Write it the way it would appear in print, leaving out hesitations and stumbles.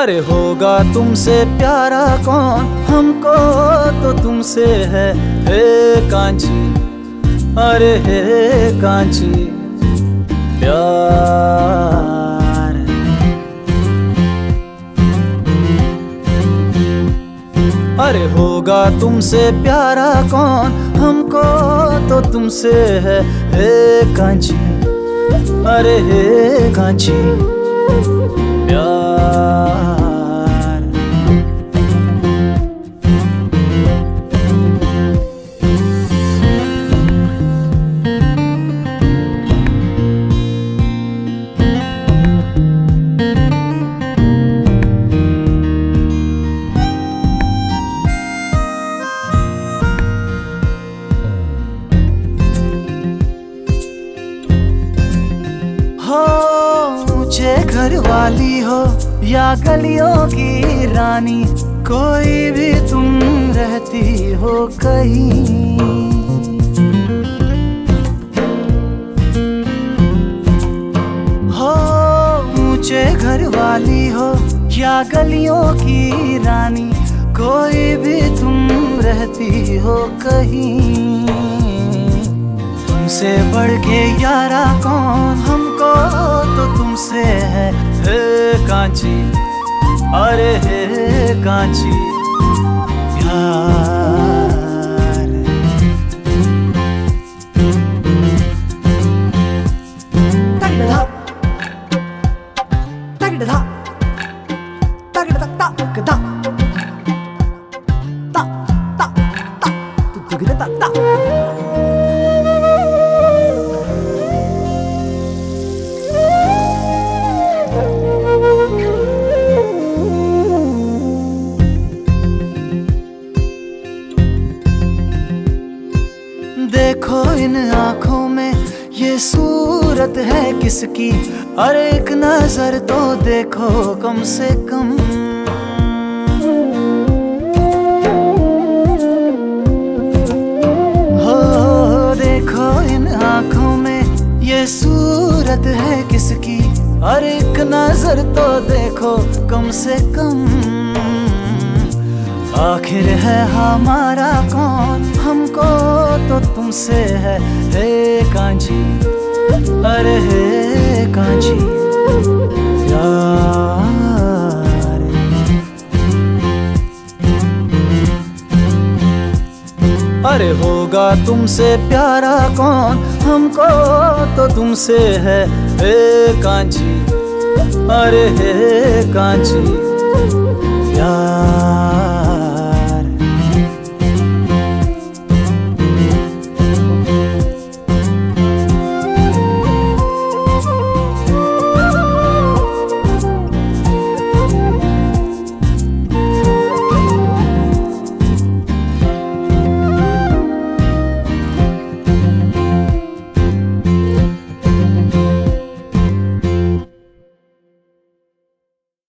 अरे होगा तुमसे प्यारा कौन, हमको तो तुमसे है हे कांची। अरे हे कांची प्यार। अरे होगा तुमसे प्यारा कौन, हमको तो तुमसे है हे कांची। अरे हे कांची प्यार। हो ऊंचे घर वाली हो या गलियों की रानी, कोई भी तुम रहती हो कहीं। हो ऊंचे घर वाली हो या गलियों की रानी, कोई भी तुम रहती हो कहीं। तुमसे बढ़ के यारा कौन, हमको तो तुमसे है हे कांची। अरे हे कांची प्यार। तगड़ा तगड़ा तगड़ा तगड़ा ता ता ता तगड़ा ता ता। देखो इन आँखों में ये सूरत है किसकी, अरे एक नजर तो देखो कम से कम। हो देखो इन आँखों में ये सूरत है किसकी, अरे एक नजर तो देखो कम से कम। आखिर है हमारा कौन, हमको तो तुमसे है हे कांची। अरे हे कांची प्यार। अरे होगा तुमसे प्यारा कौन, हमको तो तुमसे है हे कांची। अरे हे कांची प्यार।